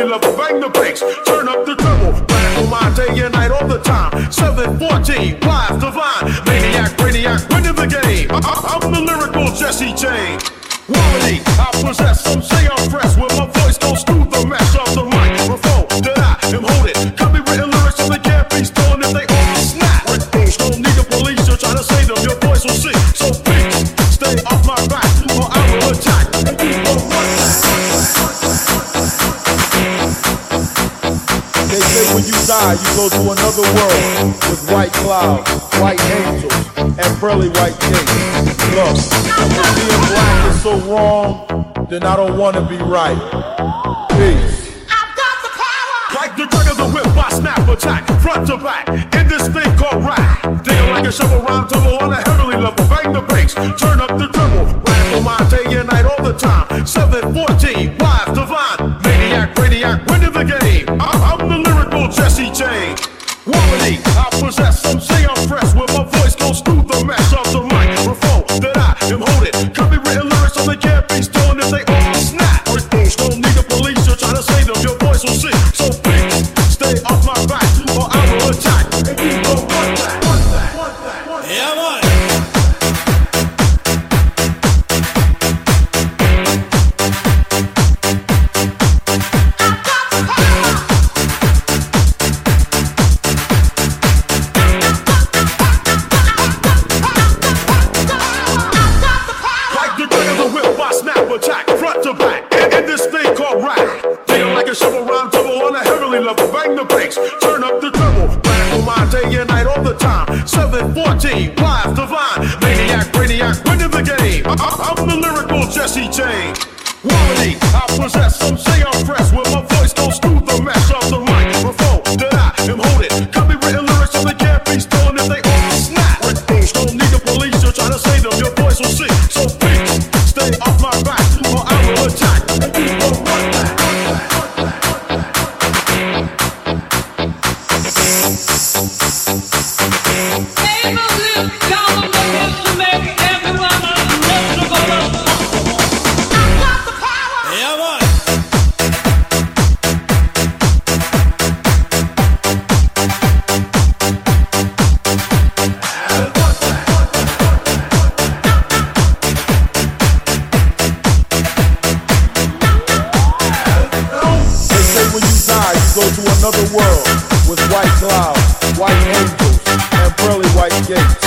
level, bang the bass, turn up the treble. Radical mind day and night all the time. 714, live divine. Maniac, brainiac, winning the game. I'm the lyrical Jesse James. Quality, I possess, some say I'm fresh. With my voice goes through the mesh of the microphone that I am holding. Copywritten lyrics so they can't be stolen if they all snap. Don't need the police, you're trying to save them, your voice will sing. So please, stay off my back, or I will attack. And you will run back. They say when you die, you go to another world with white clouds, white angels, and pearly white gates. Look, if being black is so wrong, then I don't want to be right. Peace. I've got the power! Like the drag of the whip, I snap attack, front to back, in this thing called rap. Digging like a shovel round double on a heavenly level, bang the bass, turn up the treble. Radical mind day and night all the time. 714, live divine. Maniac, brainiac, winning the game. I'm the lyrical Jesse James. Quality, I possess, some say I'm fresh. When my voice goes through the mesh of the microphone that I am holding. Copywritten lyrics so they can't be stolen if they all snap. Don't need the police, you're trying to save them, your voice will sing. So please, stay off my back, or I will attack. And you go one back, one back, one back. Yeah, man. Attack, front to back, in this thing called rap. Feel like a shovel round double on a heavenly level, bang the bass, turn up the treble. Radical mind day and night all the time. 714, live divine. Maniac, brainiac, winning the game. I'm the lyrical Jesse James. Quality, I possess, some say I'm fresh. When my voice goes through the mesh of the microphone that I am holding. Copywritten lyrics so they can't be stolen if they all snap. Don't need the police, you're trying to save them, your voice will sing. So please, stay off my back, or I will attack. And you go run back. Go to another world with white clouds, white angels, and pearly white gates.